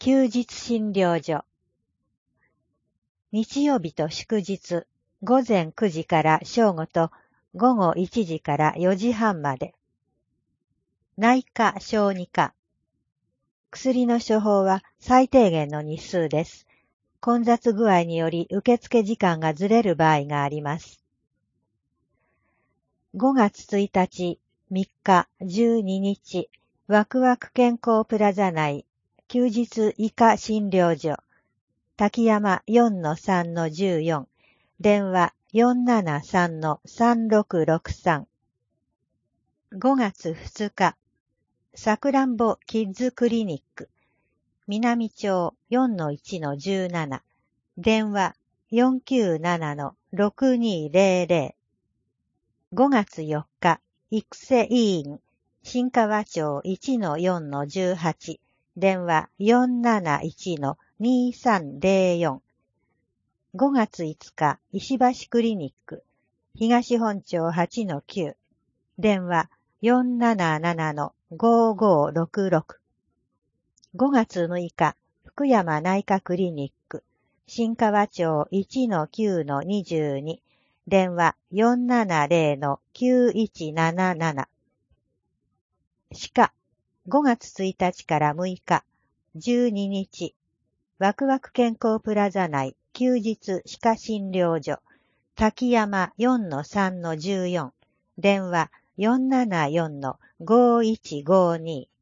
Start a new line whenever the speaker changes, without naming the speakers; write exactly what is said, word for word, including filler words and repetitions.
休日診療所。日曜日と祝日、午前くじから正午と午後いちじからよじはんまで。内科・小児科。薬の処方は最低限の日数です。混雑具合により受付時間がずれる場合があります。ごがつついたち、みっか、じゅうににち、ワクワク健康プラザ内、休日医科診療所、滝山 よんのさんのじゅうよん、電話 よんななさんのさんろくろくさん。ごがつふつか、さくらんぼキッズクリニック、南町 よんのいちのじゅうなな、電話 よんきゅうななのろくにーぜろぜろ。ごがつよっか、育成委員、新川町 いちのよんのじゅうはち、電話 よんなないちのにさんぜろよん。ごがついつか、石橋クリニック、東本町 はちのきゅう、電話 よんななななのごごろくろく。ごがつむいか、福山内科クリニック、新川町 いちのきゅうのにじゅうに、電話 よんななぜろのきゅういちなななな。歯科、ごがつついたちからむいか、じゅうににち、ワクワク健康プラザ内休日歯科診療所、滝山 よんのさんのじゅうよん、電話 よんななよんのごいちごに。